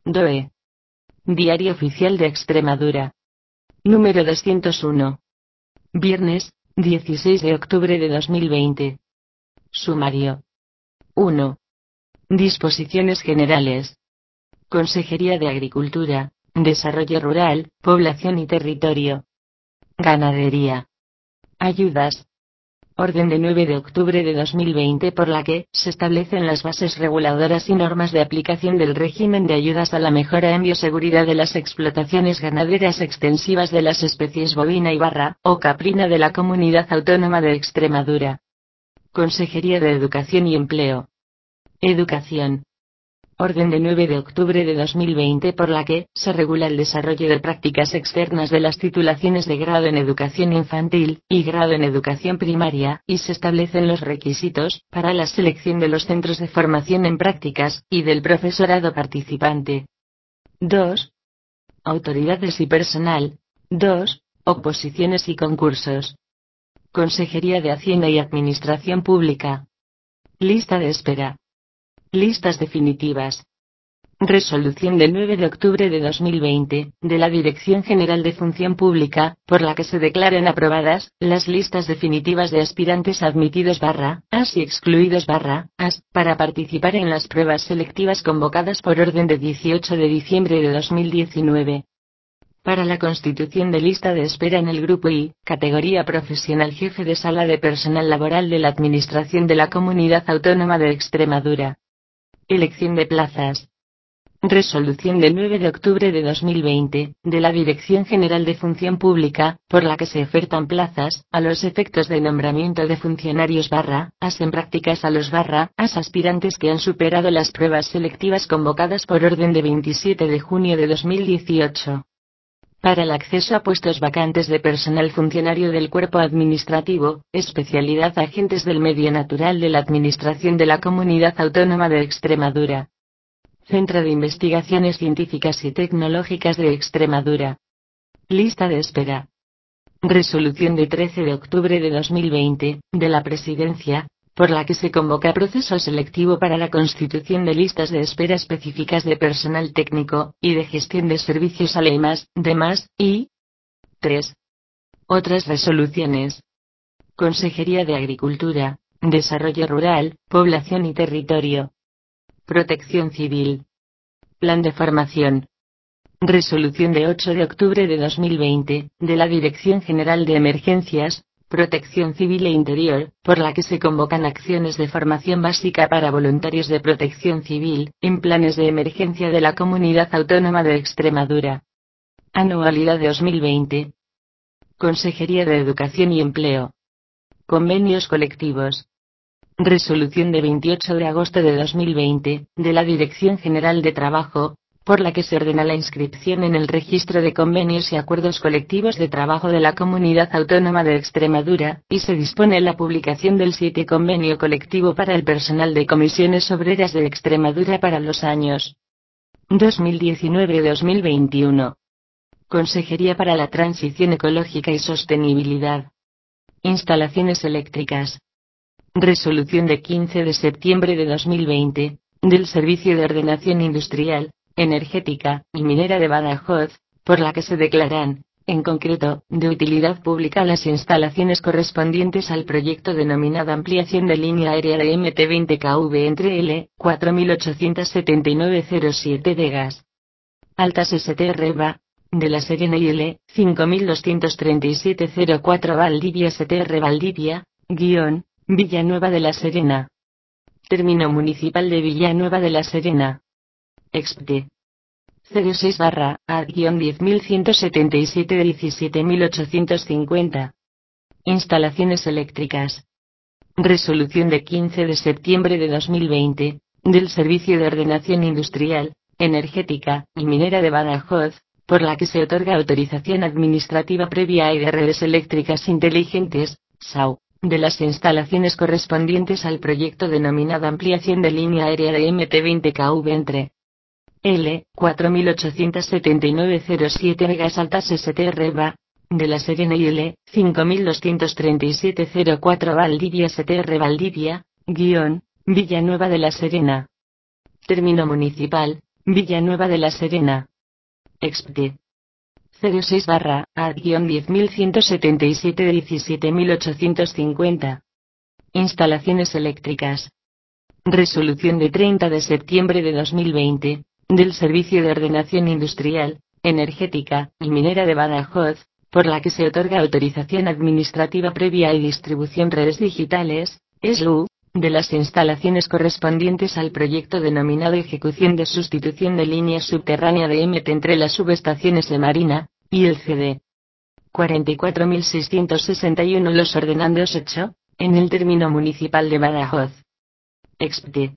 DOE. Diario Oficial de Extremadura. Número 201. Viernes, 16 de octubre de 2020. Sumario. 1. Disposiciones generales. Consejería de Agricultura, Desarrollo Rural, Población y Territorio. Ganadería. Ayudas. Orden de 9 de octubre de 2020 por la que se establecen las bases reguladoras y normas de aplicación del régimen de ayudas a la mejora en bioseguridad de las explotaciones ganaderas extensivas de las especies bovina y barra o caprina de la Comunidad Autónoma de Extremadura. Consejería de Educación y Empleo. Educación. Orden de 9 de octubre de 2020 por la que se regula el desarrollo de prácticas externas de las titulaciones de grado en educación infantil y grado en educación primaria, y se establecen los requisitos para la selección de los centros de formación en prácticas y del profesorado participante. 2. Autoridades y personal. 2. Oposiciones y concursos. Consejería de Hacienda y Administración Pública. Lista de espera. Listas definitivas. Resolución del 9 de octubre de 2020, de la Dirección General de Función Pública, por la que se declaran aprobadas las listas definitivas de aspirantes admitidos /as y excluidos /as, para participar en las pruebas selectivas convocadas por orden de 18 de diciembre de 2019. Para la constitución de lista de espera en el Grupo I, categoría profesional jefe de sala de personal laboral de la Administración de la Comunidad Autónoma de Extremadura. Elección de plazas. Resolución del 9 de octubre de 2020, de la Dirección General de Función Pública, por la que se ofertan plazas, a los efectos de nombramiento de funcionarios /as en prácticas a los /as aspirantes que han superado las pruebas selectivas convocadas por orden de 27 de junio de 2018. Para el acceso a puestos vacantes de personal funcionario del cuerpo administrativo, especialidad agentes del medio natural de la Administración de la Comunidad Autónoma de Extremadura. Centro de Investigaciones Científicas y Tecnológicas de Extremadura. Lista de espera. Resolución de 13 de octubre de 2020, de la Presidencia, por la que se convoca proceso selectivo para la constitución de listas de espera específicas de personal técnico, y de gestión de servicios ALEMAS, demás, y 3. Otras resoluciones. Consejería de Agricultura, Desarrollo Rural, Población y Territorio. Protección Civil. Plan de Formación. Resolución de 8 de octubre de 2020, de la Dirección General de Emergencias, Protección Civil e Interior, por la que se convocan acciones de formación básica para voluntarios de protección civil, en planes de emergencia de la Comunidad Autónoma de Extremadura. Anualidad de 2020. Consejería de Educación y Empleo. Convenios colectivos. Resolución de 28 de agosto de 2020, de la Dirección General de Trabajo, por la que se ordena la inscripción en el Registro de Convenios y Acuerdos Colectivos de Trabajo de la Comunidad Autónoma de Extremadura, y se dispone la publicación del 7 Convenio Colectivo para el personal de Comisiones Obreras de Extremadura para los años 2019-2021. Consejería para la Transición Ecológica y Sostenibilidad. Instalaciones eléctricas. Resolución de 15 de septiembre de 2020, del Servicio de Ordenación Industrial, Energética y Minera de Badajoz, por la que se declaran, en concreto, de utilidad pública las instalaciones correspondientes al proyecto denominado Ampliación de Línea Aérea de MT20 kV entre L. 487907 de gas. Altas STR de La Serena y L. 523704 Valdivia STR Valdivia, Villanueva de la Serena. Término municipal de Villanueva de la Serena. Expte. 06/A-10177 de 17850. Instalaciones eléctricas. Resolución de 15 de septiembre de 2020, del Servicio de Ordenación Industrial, Energética y Minera de Badajoz, por la que se otorga autorización administrativa previa de redes eléctricas inteligentes, SAU, de las instalaciones correspondientes al proyecto denominado Ampliación de Línea Aérea de MT20 kV entre L. 487907 megas altas STR de La Serena y L. 523704 Valdivia STR Valdivia, Villanueva de la Serena. Término municipal, Villanueva de la Serena. Expte. 06/A-10177 de 17850. Instalaciones eléctricas. Resolución de 30 de septiembre de 2020, del Servicio de Ordenación Industrial, Energética y Minera de Badajoz, por la que se otorga autorización administrativa previa y distribución redes digitales, SLU, de las instalaciones correspondientes al proyecto denominado Ejecución de Sustitución de Línea Subterránea de MT entre las subestaciones de Marina y el CD. 44.661 los ordenandos hecho, en el término municipal de Badajoz. Expte.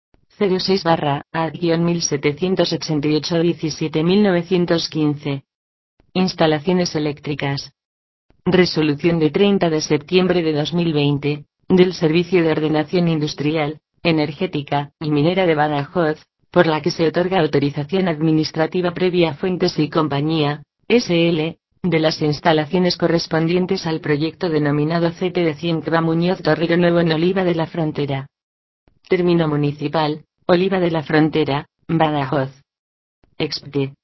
06/A-1788 17915. Instalaciones eléctricas. Resolución de 30 de septiembre de 2020, del Servicio de Ordenación Industrial, Energética y Minera de Badajoz, por la que se otorga autorización administrativa previa a Fuentes y Compañía, S.L., de las instalaciones correspondientes al proyecto denominado CT de Cienqueva Muñoz Torrero Nuevo en Oliva de la Frontera. Término municipal, Oliva de la Frontera, Badajoz. Expte.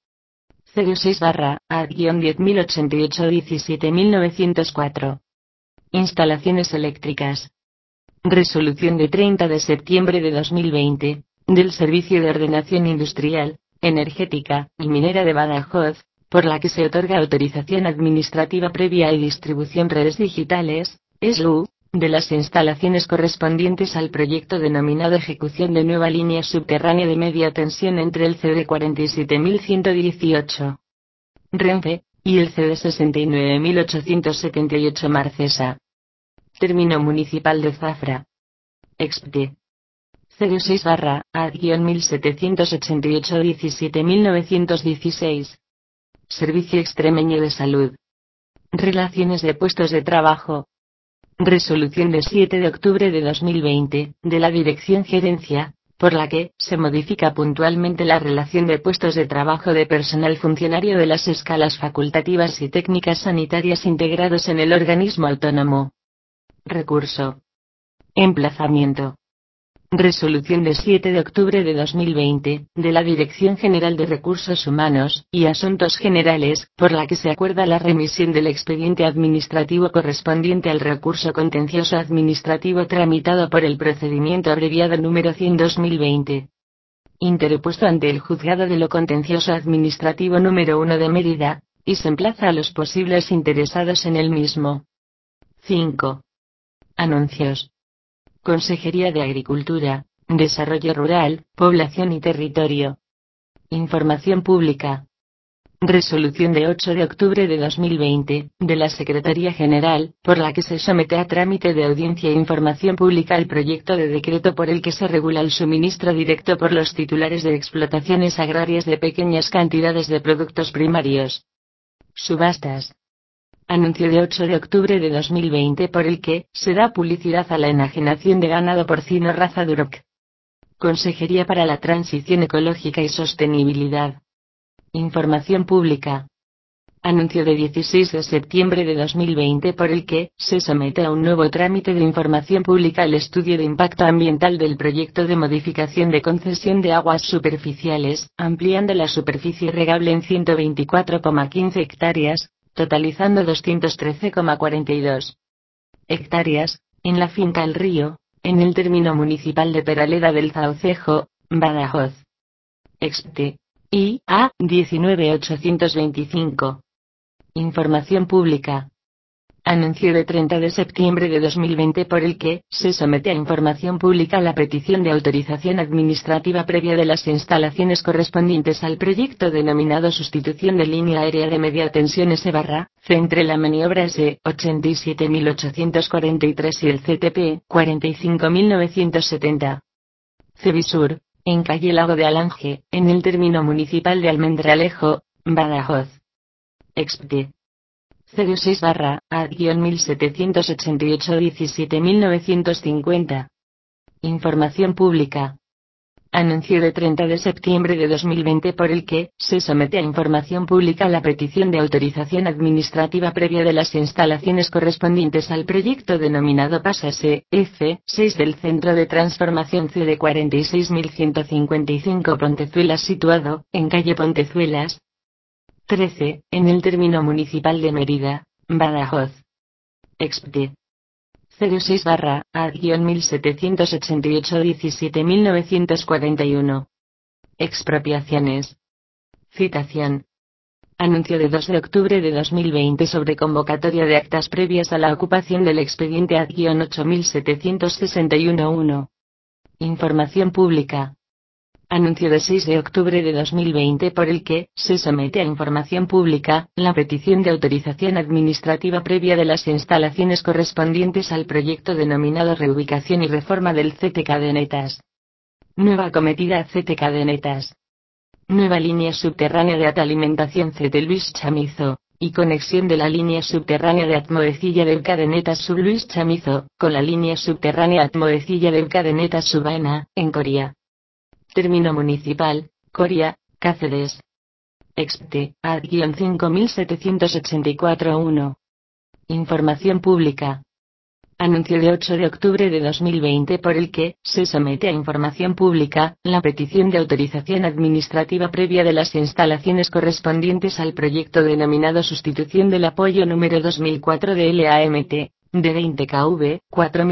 06/A-10088 17904. Instalaciones eléctricas. Resolución de 30 de septiembre de 2020, del Servicio de Ordenación Industrial, Energética y Minera de Badajoz, por la que se otorga autorización administrativa previa y distribución redes digitales, SLU, de las instalaciones correspondientes al proyecto denominado Ejecución de Nueva Línea Subterránea de Media Tensión entre el CD 47118 Renfe y el CD 69878 Marcesa. Término municipal de Zafra. Expte. 06/A-1788 17916. Servicio Extremeño de Salud. Relaciones de puestos de trabajo. Resolución de 7 de octubre de 2020, de la Dirección Gerencia, por la que se modifica puntualmente la relación de puestos de trabajo de personal funcionario de las escalas facultativas y técnicas sanitarias integrados en el organismo autónomo. Recurso. Emplazamiento. Resolución de 7 de octubre de 2020, de la Dirección General de Recursos Humanos y Asuntos Generales, por la que se acuerda la remisión del expediente administrativo correspondiente al recurso contencioso administrativo tramitado por el procedimiento abreviado número 100/2020. Interpuesto ante el Juzgado de lo Contencioso Administrativo número 1 de Mérida, y se emplaza a los posibles interesados en el mismo. 5. Anuncios. Consejería de Agricultura, Desarrollo Rural, Población y Territorio. Información pública. Resolución de 8 de octubre de 2020, de la Secretaría General, por la que se somete a trámite de audiencia e información pública el proyecto de decreto por el que se regula el suministro directo por los titulares de explotaciones agrarias de pequeñas cantidades de productos primarios. Subastas. Anuncio de 8 de octubre de 2020 por el que se da publicidad a la enajenación de ganado porcino raza Duroc. Consejería para la Transición Ecológica y Sostenibilidad. Información pública. Anuncio de 16 de septiembre de 2020 por el que se somete a un nuevo trámite de información pública el estudio de impacto ambiental del proyecto de modificación de concesión de aguas superficiales, ampliando la superficie regable en 124,15 hectáreas, totalizando 213,42 hectáreas, en la finca El Río, en el término municipal de Peraleda del Zaucejo, Badajoz. Expte. I.A. 19825. Información pública. Anuncio de 30 de septiembre de 2020 por el que se somete a información pública la petición de autorización administrativa previa de las instalaciones correspondientes al proyecto denominado Sustitución de Línea Aérea de Media Tensión S/C entre la maniobra S 87843 y el CTP 45970. Cebisur, en calle Lago de Alange, en el término municipal de Almendralejo, Badajoz. Expte. 06/A-1788 17950. Información pública. Anuncio de 30 de septiembre de 2020 por el que se somete a información pública la petición de autorización administrativa previa de las instalaciones correspondientes al proyecto denominado PASASE, F6 del Centro de Transformación C de 46155 Pontezuelas situado, en calle Pontezuelas 13, en el término municipal de Mérida, Badajoz. Expte 06/A-1788-17941. Expropiaciones. Citación. Anuncio de 2 de octubre de 2020 sobre convocatoria de actas previas a la ocupación del expediente AD-8761-1. Información pública. Anuncio de 6 de octubre de 2020 por el que se somete a información pública la petición de autorización administrativa previa de las instalaciones correspondientes al proyecto denominado Reubicación y Reforma del CT Cadenetas. Nueva acometida CT Cadenetas. Nueva línea subterránea de atalimentación CT Luis Chamizo, y conexión de la línea subterránea de Atmoecilla del Cadenetas Sub Luis Chamizo, con la línea subterránea Atmoecilla del Cadenetas Subaena, en Coria. Término municipal, Coria, Cáceres. Expte, AD-5784-1. Información pública. Anuncio de 8 de octubre de 2020 por el que se somete a información pública la petición de autorización administrativa previa de las instalaciones correspondientes al proyecto denominado Sustitución del Apoyo número 2004 de LAMT, de 20 kV,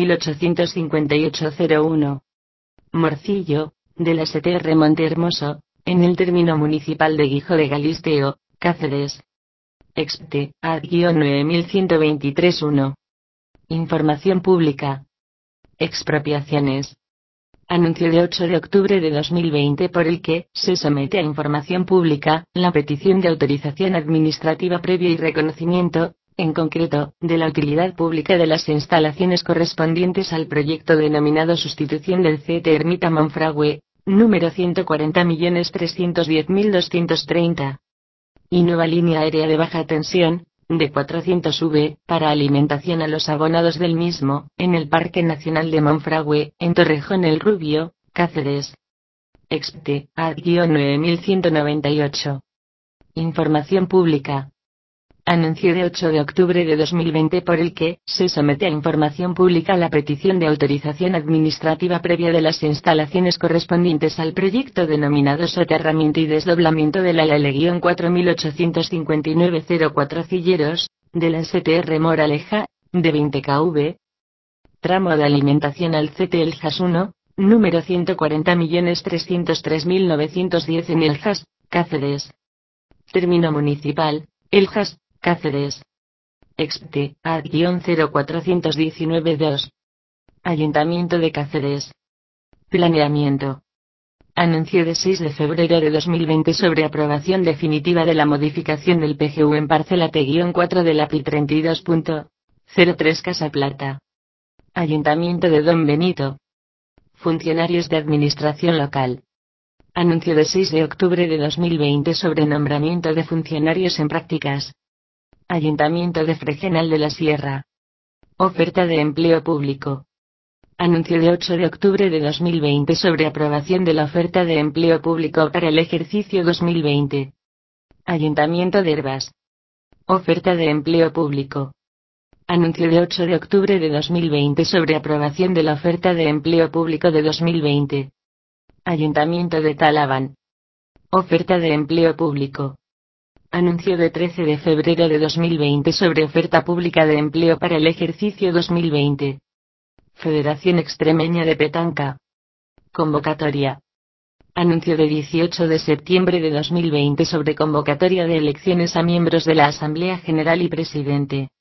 4858-01. Morcillo, de la STR Montehermoso, en el término municipal de Guijo de Galisteo, Cáceres. Expte, AD-9123-1. Información pública. Expropiaciones. Anuncio de 8 de octubre de 2020 por el que se somete a información pública la petición de autorización administrativa previa y reconocimiento, en concreto, de la utilidad pública de las instalaciones correspondientes al proyecto denominado Sustitución del CT Ermita Monfragüe, número 140.310.230. Y nueva línea aérea de baja tensión, de 400V, para alimentación a los abonados del mismo, en el Parque Nacional de Monfragüe, en Torrejón el Rubio, Cáceres. Expte, AD-9198. Información pública. Anuncio de 8 de octubre de 2020 por el que se somete a información pública la petición de autorización administrativa previa de las instalaciones correspondientes al proyecto denominado Soterramiento y Desdoblamiento de la LL-4859-04 Cilleros, de la STR Moraleja, de 20 kV. Tramo de alimentación al CT Eljas 1, número 140.303.910 en Eljas, Cáceres. Término municipal, Eljas, Cáceres. Expte, AD-0419-2. Ayuntamiento de Cáceres. Planeamiento. Anuncio de 6 de febrero de 2020 sobre aprobación definitiva de la modificación del PGU en parcela T-4 de la PI 32.03 Casa Plata. Ayuntamiento de Don Benito. Funcionarios de Administración Local. Anuncio de 6 de octubre de 2020 sobre nombramiento de funcionarios en prácticas. Ayuntamiento de Fregenal de la Sierra. Oferta de empleo público. Anuncio de 8 de octubre de 2020 sobre aprobación de la oferta de empleo público para el ejercicio 2020. Ayuntamiento de Hervás. Oferta de empleo público. Anuncio de 8 de octubre de 2020 sobre aprobación de la oferta de empleo público de 2020. Ayuntamiento de Talaván. Oferta de empleo público. Anuncio de 13 de febrero de 2020 sobre oferta pública de empleo para el ejercicio 2020. Federación Extremeña de Petanca. Convocatoria. Anuncio de 18 de septiembre de 2020 sobre convocatoria de elecciones a miembros de la Asamblea General y Presidente.